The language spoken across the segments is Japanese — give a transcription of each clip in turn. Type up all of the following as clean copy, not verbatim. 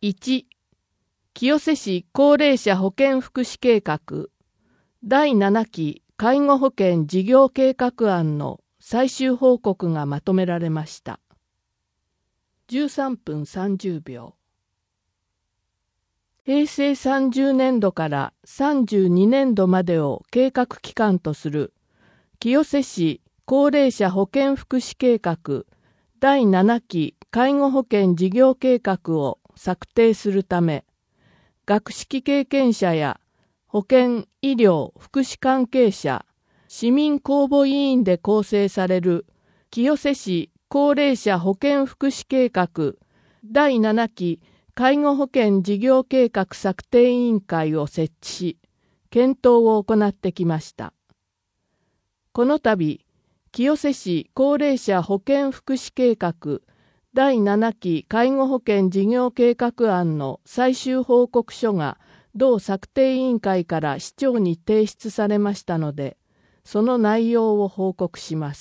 1、清瀬市高齢者保健福祉計画第7期介護保険事業計画案の最終報告がまとめられました。13分30秒。平成30年度から32年度までを計画期間とする清瀬市高齢者保健福祉計画第7期介護保険事業計画を策定するため、学識経験者や保健・医療・福祉関係者、市民公募委員で構成される清瀬市高齢者保健福祉計画第7期介護保険事業計画策定委員会を設置し、検討を行ってきました。この度、清瀬市高齢者保健福祉計画第7期介護保険事業計画案の最終報告書が同策定委員会から市長に提出されましたので、その内容を報告します。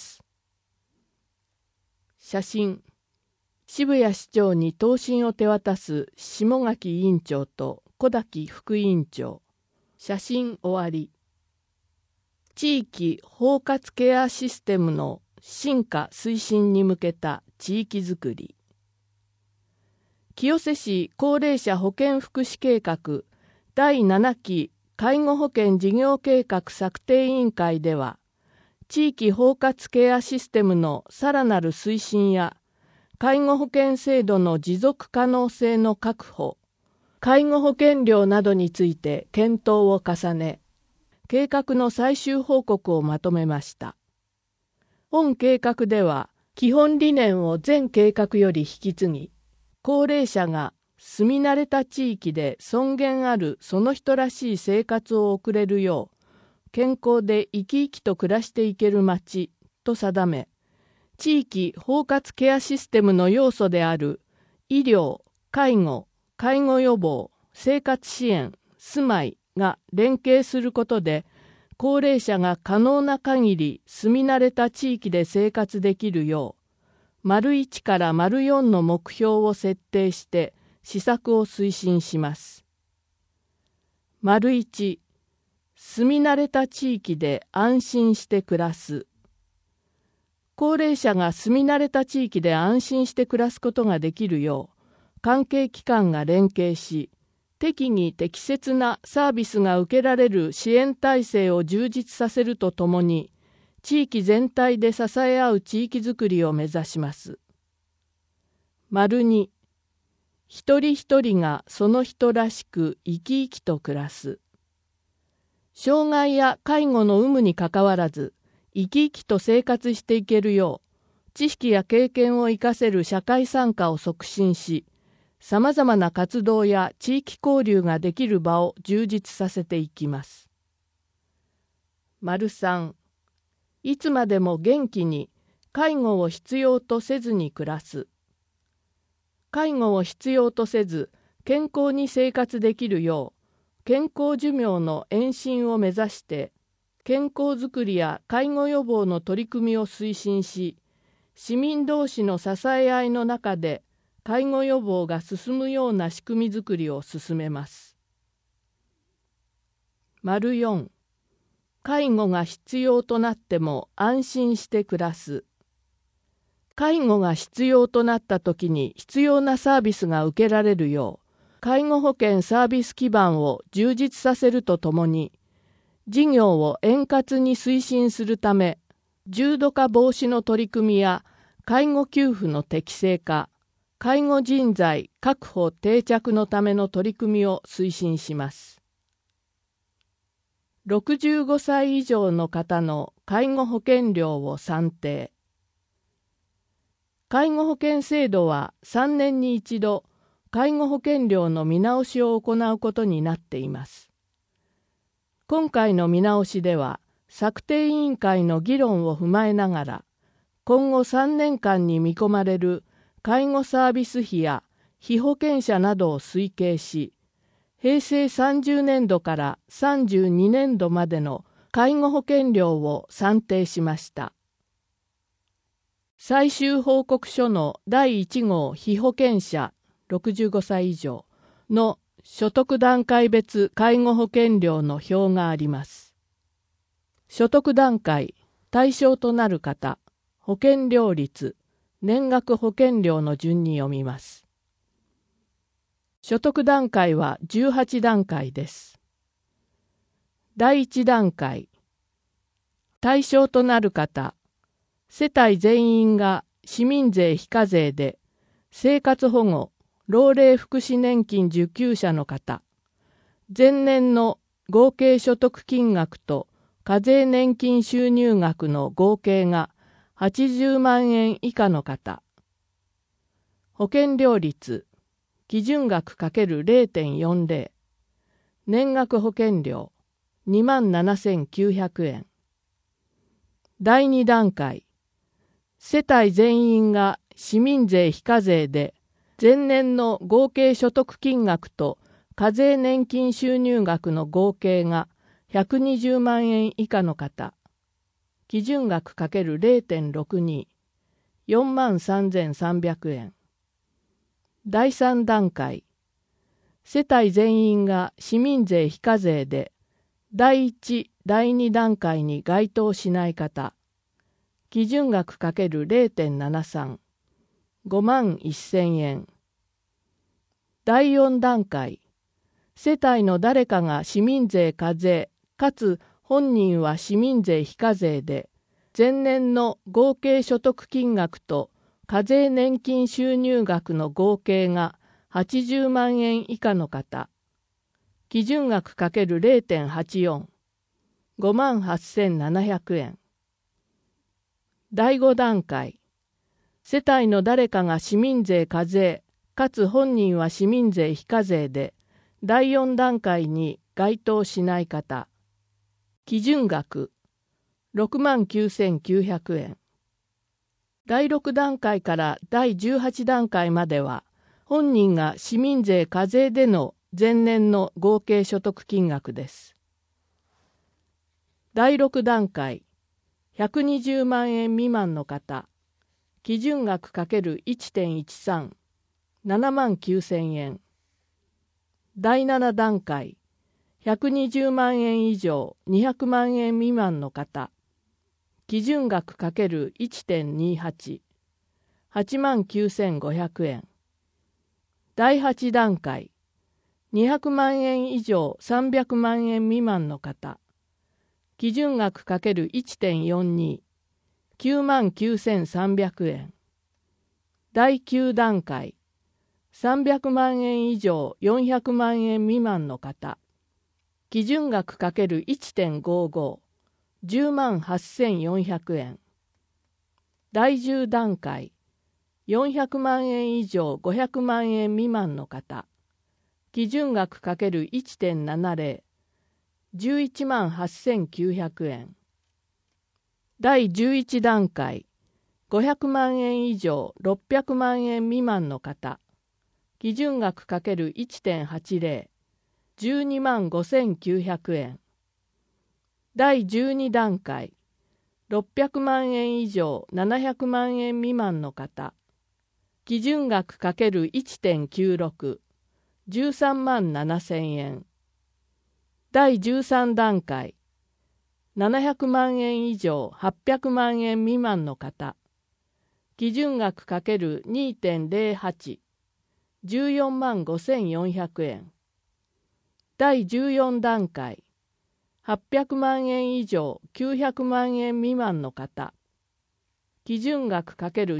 写真。渋谷市長に答申を手渡す下垣委員長と小滝副委員長。写真終わり。地域包括ケアシステムの進化推進に向けた地域づくり。清瀬市高齢者保健福祉計画第7期介護保険事業計画策定委員会では、地域包括ケアシステムのさらなる推進や介護保険制度の持続可能性の確保、介護保険料などについて検討を重ね、計画の最終報告をまとめました。本計画では、基本理念を前計画より引き継ぎ、高齢者が住み慣れた地域で尊厳あるその人らしい生活を送れるよう、健康で生き生きと暮らしていける街と定め、地域包括ケアシステムの要素である医療、介護、介護予防、生活支援、住まいが連携することで、高齢者が可能な限り住み慣れた地域で生活できるよう、1から4の目標を設定して施策を推進します。1、住み慣れた地域で安心して暮らす。高齢者が住み慣れた地域で安心して暮らすことができるよう、関係機関が連携し、適宜適切なサービスが受けられる支援体制を充実させるとともに、地域全体で支え合う地域づくりを目指します。2、一人一人がその人らしく生き生きと暮らす。障害や介護の有無にかかわらず、生き生きと生活していけるよう、知識や経験を生かせる社会参加を促進し、さまざまな活動や地域交流ができる場を充実させていきます。3、いつまでも元気に介護を必要とせずに暮らす。介護を必要とせず健康に生活できるよう、健康寿命の延伸を目指して、健康づくりや介護予防の取り組みを推進し、市民同士の支え合いの中で介護予防が進むような仕組みづくりを進めます。4、介護が必要となっても安心して暮らす。介護が必要となったときに必要なサービスが受けられるよう、介護保険サービス基盤を充実させるとともに、事業を円滑に推進するため、重度化防止の取り組みや介護給付の適正化、介護人材確保定着のための取り組みを推進します。65歳以上の方の介護保険料を算定。介護保険制度は3年に一度、介護保険料の見直しを行うことになっています。今回の見直しでは、策定委員会の議論を踏まえながら、今後3年間に見込まれる介護サービス費や被保険者などを推計し、平成30年度から32年度までの介護保険料を算定しました。最終報告書の第1号被保険者65歳以上の所得段階別介護保険料の表があります。所得段階、対象となる方、保険料率、年額保険料の順に読みます。所得段階は18段階です。第1段階、対象となる方、世帯全員が市民税非課税で生活保護、老齢福祉年金受給者の方、前年の合計所得金額と課税年金収入額の合計が80万円以下の方、保険料率、基準額 ×0.40、年額保険料27,900円。第2段階、世帯全員が市民税非課税で前年の合計所得金額と課税年金収入額の合計が120万円以下の方、基準額 ×0.62、43,300円。第3段階、世帯全員が市民税非課税で第1、第2段階に該当しない方、基準額 ×0.73、51,000円。第4段階、世帯の誰かが市民税課税、かつ本人は市民税非課税で、前年の合計所得金額と課税年金収入額の合計が80万円以下の方、基準額 ×0.84、58,700円。第5段階、世帯の誰かが市民税課税、かつ本人は市民税非課税で、第4段階に該当しない方、基準額69,900円。第6段階から第18段階までは、本人が市民税課税での前年の合計所得金額です。第6段階、120万円未満の方、基準額 ×1.13、79,000円。第7段階、120万円以上200万円未満の方、基準額 ×1.28、89,500円。第8段階、200万円以上300万円未満の方、基準額 ×1.42、99,300円。第9段階、300万円以上400万円未満の方、基準額 ×1.55、108,400円。第10段階、400万円以上500万円未満の方、基準額 ×1.70、118,900円。第11段階、500万円以上600万円未満の方、基準額 ×1.80、125,900円。第12段階、600万円以上700万円未満の方、基準額 ×1.96、137,000円。第13段階、700万円以上800万円未満の方、基準額 ×2.08、145,400円。第14段階、800万円以上900万円未満の方、基準額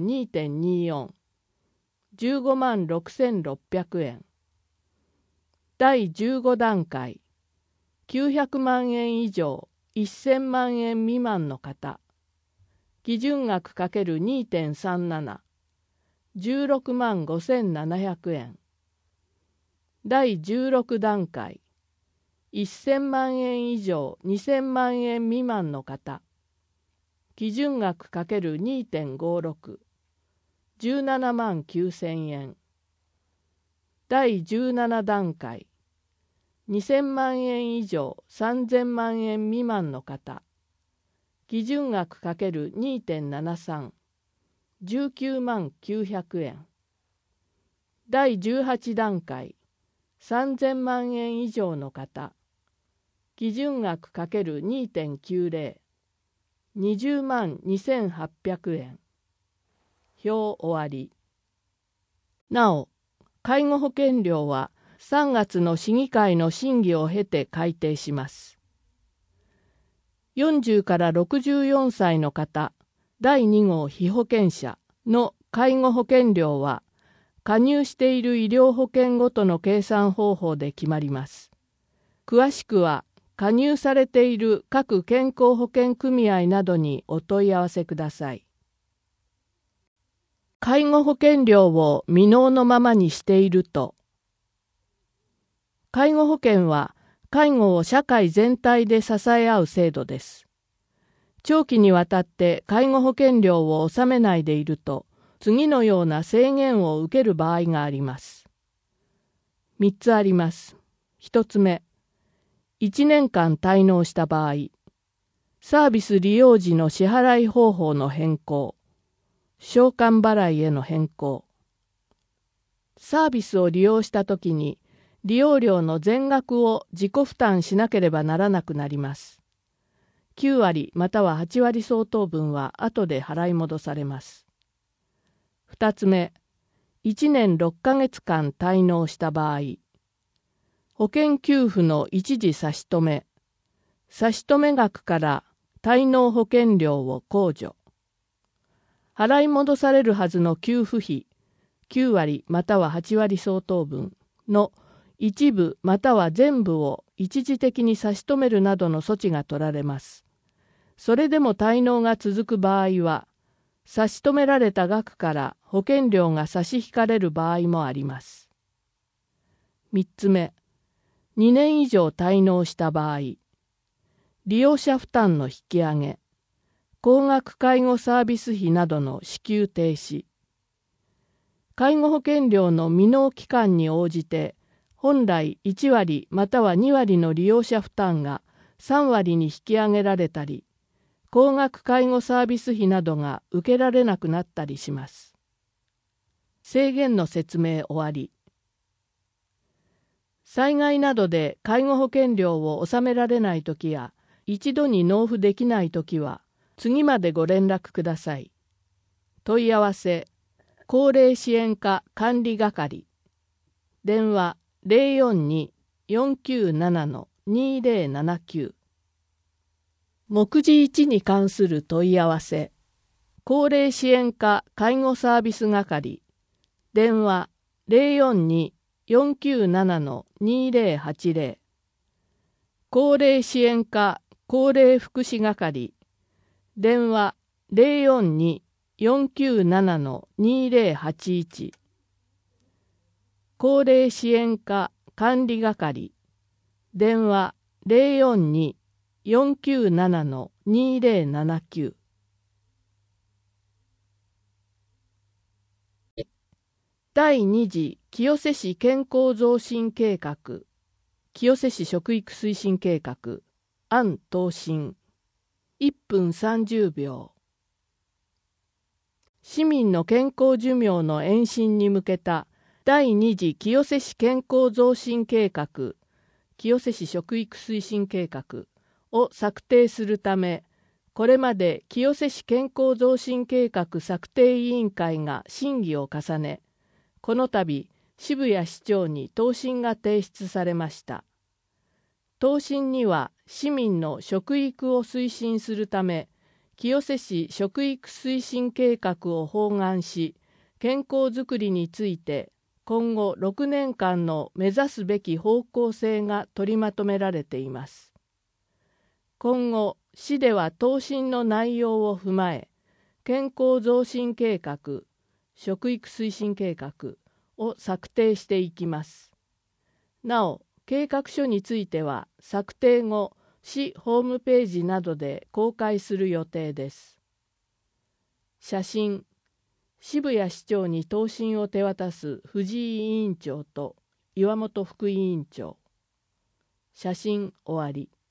×2.24、156,600円。第15段階、900万円以上1000万円未満の方、基準額 ×2.37、165,700円。第16段階、1000万円以上2000万円未満の方、基準額 ×2.56、179,000円。第17段階、2000万円以上3000万円未満の方、基準額 ×2.73、199,900円。第18段階、 3000万円以上の方、基準額 ×2.90、20万2800円。表終わり。なお、介護保険料は3月の市議会の審議を経て改定します。40から64歳の方、第2号被保険者の介護保険料は、加入している医療保険ごとの計算方法で決まります。詳しくは、加入されている各健康保険組合などにお問い合わせください。介護保険料を未納のままにしていると、介護保険は介護を社会全体で支え合う制度です。長期にわたって介護保険料を納めないでいると、次のような制限を受ける場合があります。3つあります。1つ目、1年間滞納した場合、サービス利用時の支払い方法の変更、償還払いへの変更。サービスを利用したときに、利用料の全額を自己負担しなければならなくなります。9割または8割相当分は後で払い戻されます。2つ目、1年6ヶ月間滞納した場合、保険給付の一時差し止め、差し止め額から滞納保険料を控除。払い戻されるはずの給付費9割または8割相当分の一部または全部を一時的に差し止めるなどの措置が取られます。それでも滞納が続く場合は、差し止められた額から保険料が差し引かれる場合もあります。3つ目、2年以上滞納した場合、利用者負担の引き上げ、高額介護サービス費などの支給停止、介護保険料の未納期間に応じて、本来1割または2割の利用者負担が3割に引き上げられたり、高額介護サービス費などが受けられなくなったりします。制限の説明終わり。災害などで介護保険料を納められないときや、一度に納付できないときは、次までご連絡ください。問い合わせ、高齢支援課管理係。電話042-497-2079。目次1に関する問い合わせ、高齢支援課介護サービス係。電話042-497-2080。高齢支援課高齢福祉係。電話042-497-2081。高齢支援課管理係。電話042-497-2079。第2次清瀬市健康増進計画、清瀬市食育推進計画、案答申。1分30秒。市民の健康寿命の延伸に向けた第2次清瀬市健康増進計画、清瀬市食育推進計画を策定するため、これまで清瀬市健康増進計画策定委員会が審議を重ね、この度、渋谷市長に答申が提出されました。答申には、市民の食育を推進するため、清瀬市食育推進計画を包含し、健康づくりについて、今後6年間の目指すべき方向性が取りまとめられています。今後、市では答申の内容を踏まえ、健康増進計画、食育推進計画を策定していきます。なお、計画書については策定後、市ホームページなどで公開する予定です。写真、渋谷市長に答申を手渡す藤井委員長と岩本副委員長。写真終わり。